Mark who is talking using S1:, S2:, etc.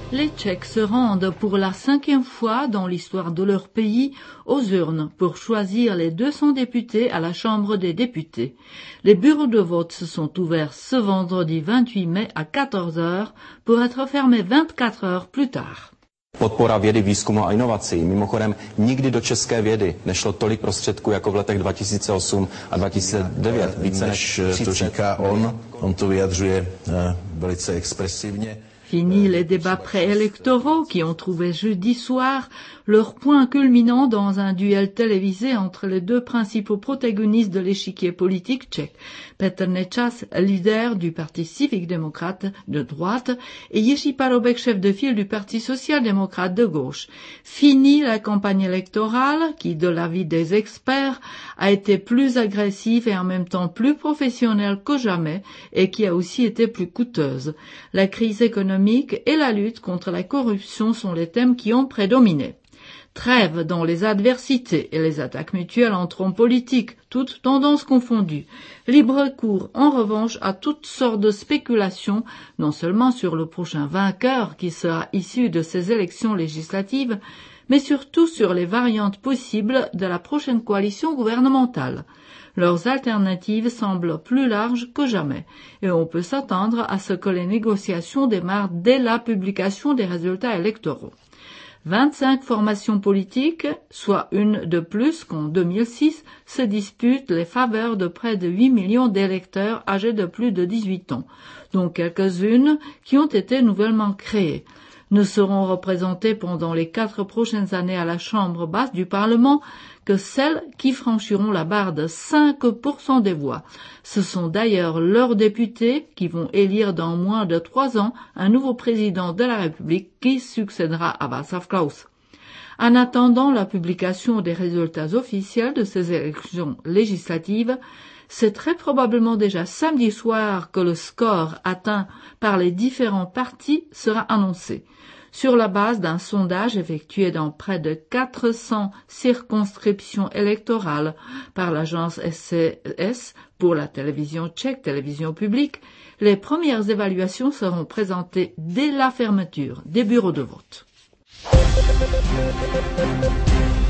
S1: Les Tchèques se rendent pour la 5e fois dans l'histoire de leur pays aux urnes pour choisir les 200 députés à la Chambre des députés. Les bureaux de vote se sont ouverts ce vendredi 28 mai à 14 heures pour être fermés 24 heures plus tard.
S2: Podpora vědy, výzkumu a inovací. Mimochodem, nikdy do české vědy nešlo tolik prostředků jako v letech 2008 a 2009. Více než
S3: to říká on to vyjadřuje velice expresivně.
S1: Fini les débats préélectoraux qui ont trouvé jeudi soir leur point culminant dans un duel télévisé entre les deux principaux protagonistes de l'échiquier politique tchèque, Petr Nečas, leader du Parti civique-démocrate de droite, et Jiří Paroubek, chef de file du Parti social-démocrate de gauche. Fini la campagne électorale qui, de l'avis des experts, a été plus agressive et en même temps plus professionnelle que jamais et qui a aussi été plus coûteuse. La crise économique et la lutte contre la corruption sont les thèmes qui ont prédominé. Trêve dans les adversités et les attaques mutuelles entre hommes politiques, toutes tendances confondues. Libre cours, en revanche, à toutes sortes de spéculations, non seulement sur le prochain vainqueur qui sera issu de ces élections législatives, mais surtout sur les variantes possibles de la prochaine coalition gouvernementale. Leurs alternatives semblent plus larges que jamais, et on peut s'attendre à ce que les négociations démarrent dès la publication des résultats électoraux. 25 formations politiques, soit une de plus qu'en 2006, se disputent les faveurs de près de 8 millions d'électeurs âgés de plus de 18 ans, dont quelques-unes qui ont été nouvellement créées. Ne seront représentées pendant les 4 prochaines années à la Chambre basse du Parlement que celles qui franchiront la barre de 5% des voix. Ce sont d'ailleurs leurs députés qui vont élire dans moins de 3 ans un nouveau président de la République qui succédera à Václav Klaus. En attendant la publication des résultats officiels de ces élections législatives, c'est très probablement déjà samedi soir que le score atteint par les différents partis sera annoncé. Sur la base d'un sondage effectué dans près de 400 circonscriptions électorales par l'agence SCS pour la télévision tchèque, télévision publique, les premières évaluations seront présentées dès la fermeture des bureaux de vote.